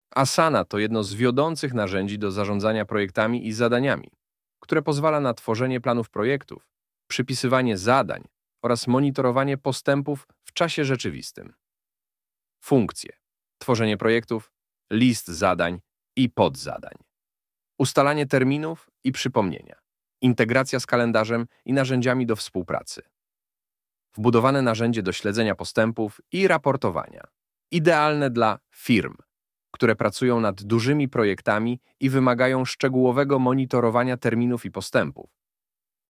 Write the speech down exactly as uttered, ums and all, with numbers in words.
Asana to jedno z wiodących narzędzi do zarządzania projektami i zadaniami, które pozwala na tworzenie planów projektów, przypisywanie zadań oraz monitorowanie postępów w czasie rzeczywistym. Funkcje: tworzenie projektów, list zadań i podzadań, ustalanie terminów i przypomnienia, integracja z kalendarzem i narzędziami do współpracy, wbudowane narzędzie do śledzenia postępów i raportowania, idealne dla firm, które pracują nad dużymi projektami i wymagają szczegółowego monitorowania terminów i postępów.